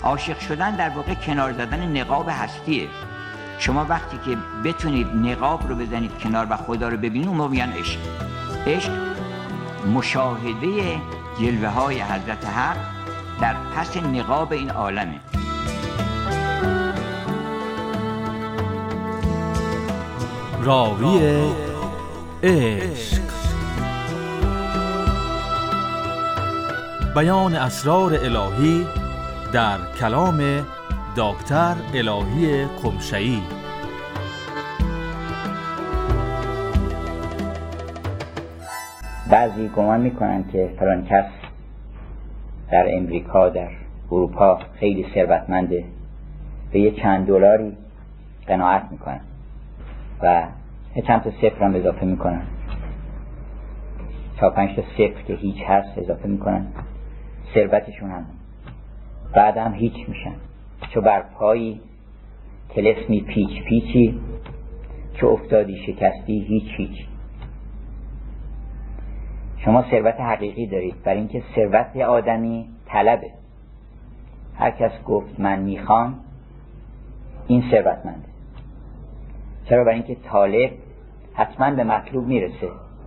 عاشق شدن در واقع کنار زدن نقاب هستیه. شما وقتی که بتونید نقاب رو بزنید کنار و خدا رو ببینید، اون موقع میگن عشق. عشق مشاهده جلوه های حضرت حق در پس نقاب این عالمه. راوی عشق، بیان اسرار الهی در کلام دکتر الهی قمشه‌ای. بعضی گمان میکنن که فلان کس در امریکا، در اروپا خیلی ثروتمنده، به یه چند دلاری قناعت میکنن و یه چند تا صفر هم اضافه میکنن، 4-5 تا صفر که هیچ هست اضافه میکنن، ثروتشون هم بعد هم هیچ میشن، چو بر پایی طلسمی پیچ پیچی، چو افتادی شکستی هیچ. شما ثروت حقیقی دارید، برای اینکه ثروت آدمی طلبه. هر کس گفت من میخوام، این ثروتمنده. چرا؟ برای اینکه طالب حتما به مطلوب میرسه،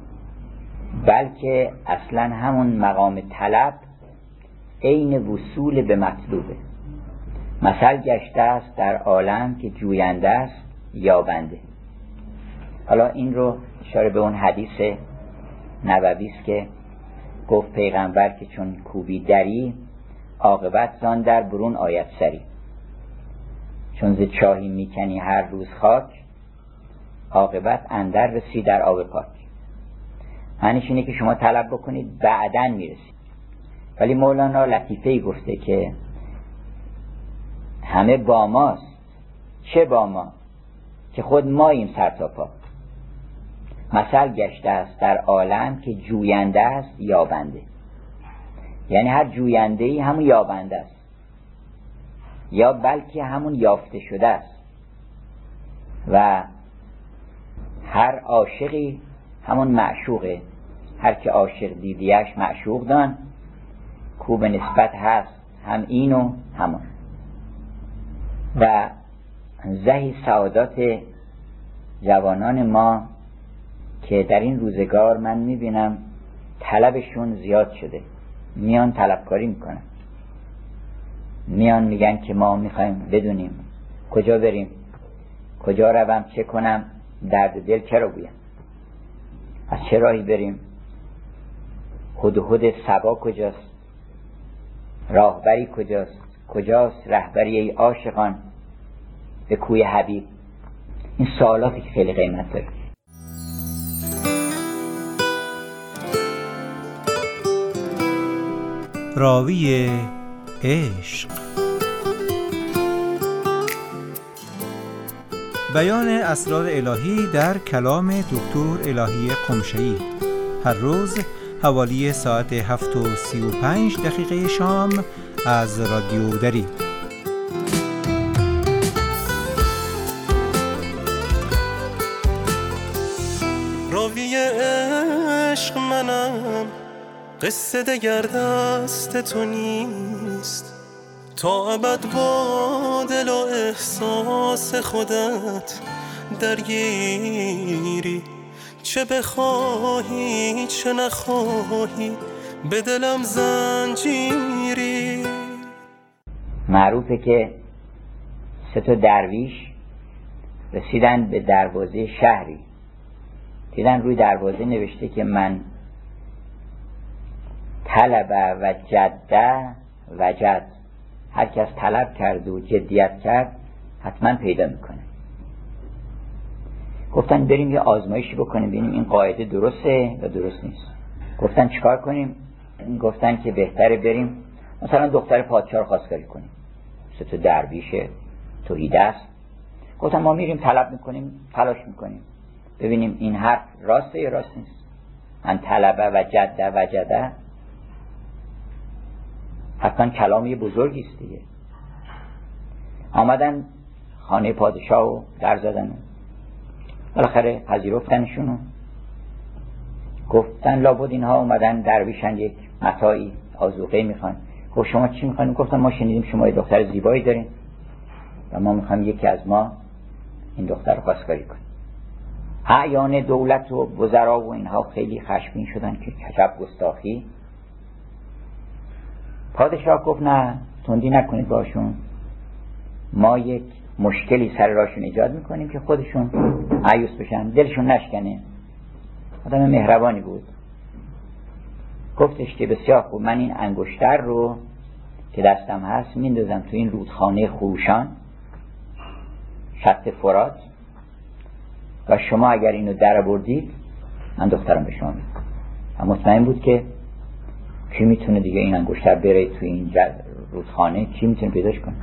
بلکه اصلا همون مقام طلب عین وصول به مطلوبه. مثل گشته است در عالم که جوینده است یابنده. حالا این رو اشاره به اون حدیث نبوی است که گفت پیغمبر که چون کوبی دری، عاقبت زان در برون آید سری. چون ز چاهی میکنی هر روز خاک، عاقبت اندر رسی در آب پاک. معنیش اینه که شما طلب بکنید بعدن میرسید. ولی مولانا لطیفه‌ای گفته که همه با ماست. چه با ما؟ که خود ماییم سر تا پا. مثل گشته است در عالم که جوینده است یابنده. یعنی هر جوینده‌ای همون یابنده است، یا بلکه همون یافته شده است. و هر عاشقی همون معشوقه. هر که عاشق دیدیش معشوق دان، کو به نسبت هست هم این و همون. و زهی سعادت جوانان ما که در این روزگار من میبینم طلبشون زیاد شده، میان طلبکاری میکنن، میان میگن که ما میخوایم بدونیم کجا بریم، کجا روم، چه کنم، درد دل چرا گویم، از چه راهی بریم، هدهد صبا کجاست، راهبری کجاست رهبری ای عاشقان به کوی حبیب. این سوالاتی که خیلی قیمت داره. راوی عشق، بیان اسرار الهی در کلام دکتر الهی قمشه‌ای. هر روز حوالی ساعت 7:35 شام از رادیو دری. راوی عشق منم، قصه دگر دست تو نیست، تا ابد با دل و احساس خودت درگیری، چه بخواهی چه نخواهی به دلم زنجیری. معروفه که 3 درویش رسیدن به دروازه شهری، دیدن روی دروازه نوشته که من طلب و جده وجد. هر کس طلب کرد و جدیت کرد حتما پیدا میکنه. گفتن بریم یه آزمایشی بکنیم ببینیم این قاعده درسته یا درست نیست. گفتن چیکار کنیم؟ گفتن که بهتره بریم مثلا دختر پادشاه رو خواستگاری کنیم. 3 درویشه توحیده است. گفتن ما میریم طلب میکنیم، تلاش میکنیم ببینیم این حرف راسته یا راست نیست. من طلب و جده وجده حتما کلامی بزرگی است دیگه. آمدن خانه پادشاه و در زدن، بالاخره پذیرفتنشونو. گفتن لابد اینها اومدن درویشن، یک متاعی آذوقه میخوان. خب شما چی میخواین؟ گفتم ما شنیدیم شما یه دختر زیبایی دارین و ما میخوایم یکی از ما این دختر رو خواستگاری کنیم. اعیان دولت و وزرا و اینها خیلی خشمگین شدن که عجب گستاخی. پادشاه گفت نه، تندی نکنید باشون، ما یک مشکلی سر راهشون ایجاد میکنیم که خودشون عیوس بشن، دلشون نشکنه. آدم مهربانی بود. گفتش که بسیار خوب، من این انگشتر رو که دستم هست میندازم تو این رودخانه خروشان شط فرات و شما اگر اینو در آوردید من دخترم به شما میدم. و مطمئن بود که کی میتونه دیگه این انگشتر بره تو این رودخانه، کی میتونه پیداش کنه.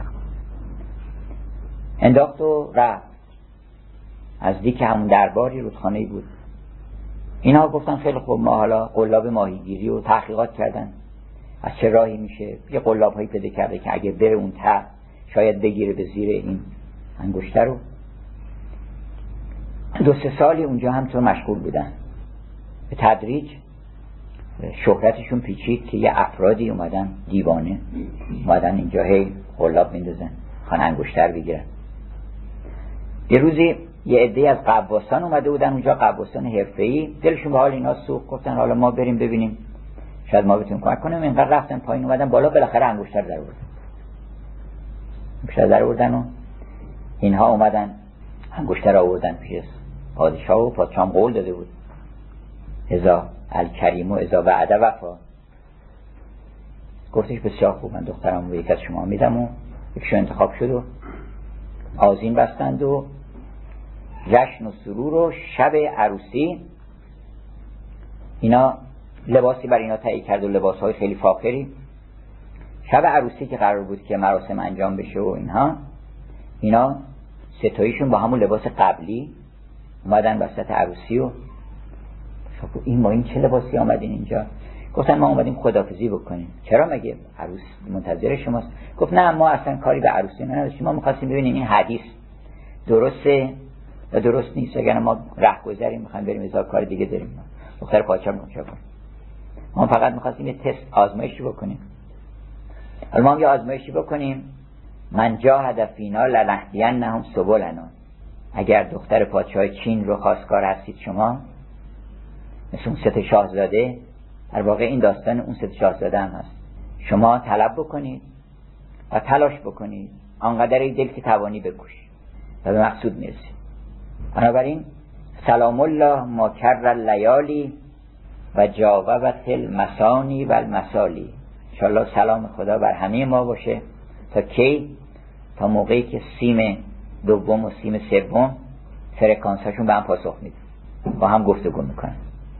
انداخت و رفت. از دیگه همون درباری رودخانه‌ای بود. اینا گفتن خیلی خوب، ما حالا قلاب ماهیگیری و تحقیقات کردن از چه راهی میشه. یه قلاب هایی پیدا کرده که اگه بره اون ته شاید بگیره به زیر این انگشتر رو. 2-3 سالی اونجا همطور مشغول بودن. به تدریج شهرتشون پیچید که یه افرادی اومدن دیوانه اومدن اینجا هی قلاب میندازن خان انگشتر بگیرن. یه روزی یه عده از قواسان اومده بودن اونجا، قواسان حرفه‌ای، دلشون به حال اینا سوخت، گفتن حالا ما بریم ببینیم شاید ما بتونیم کمک کنیم. اینقدر رفتن پایین اومدن بالا، بالاخره انگشتر در آوردن. انگشتر در آوردن و اینها اومدن انگشتر آوردن پیش پادشاه و پادشاه هم قول داده بود اذا الکریم و اذا وعده وفا. گفتش بسیار خوب، من دخترم رو یکی از شما میدم و یکشون انتخاب شد و آذین بستند و جشن و سرور و شب عروسی اینا لباسی برای اینا تهیه کرد و لباسهای خیلی فاخری. شب عروسی که قرار بود که مراسم انجام بشه و اینا ستاییشون با همون لباس قبلی اومدن وسط عروسی و این ما این چه لباسی آمدین اینجا؟ گفتن ما اومدیم خداحافظی بکنیم. چرا مگه عروس منتظر شماست؟ گفت نه، ما اصلا کاری به عروسی نداشتیم، ما می‌خواستیم ببینیم این حدیث درسته و درست نیست، اگر ما رهگذریم می‌خوایم بریم از کار دیگه داریم. دختر پادشاه میگه چه کنیم؟ ما فقط می‌خواستیم یه تست آزمایشی بکنیم. حالا ما یه آزمایشی بکنیم، من جاهد فینا لنهدینهم سبلنا. اگر دختر پادشاه چین رو خواستگار هستید شما، مثل اون 3 شاهزاده، در واقع این داستان اون 3 شاهزاده هم هست، شما طلب بکنید و تلاش بکنید آنقدر دل که توانی بکوشید و به مقصود میرسید. بنابراین سلام الله ما کر اللیالی و جاوبت المسانی و المسالی. انشاءالله سلام خدا بر همه ما باشه تا کی؟ تا موقعی که سیم دوم و سیم سوم فرکانساشون به هم پاسخ میده، با هم گفتگو میکنن.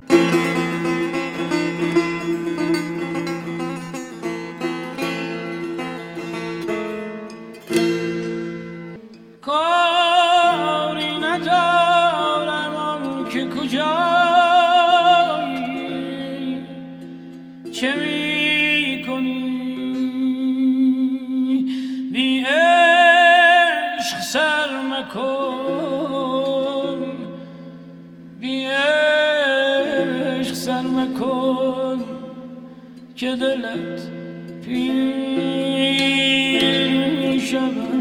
کاری ندارم که کجایی، چه میکنی بی عشق سر مکن، بی عشق سر مکن که دلت پیر شود.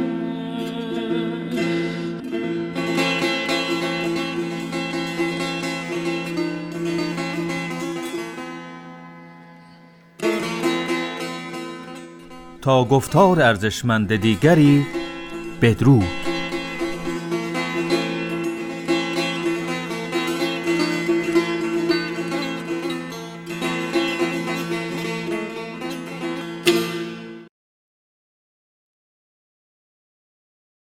تا گفتار ارزشمند دیگری، بدرود.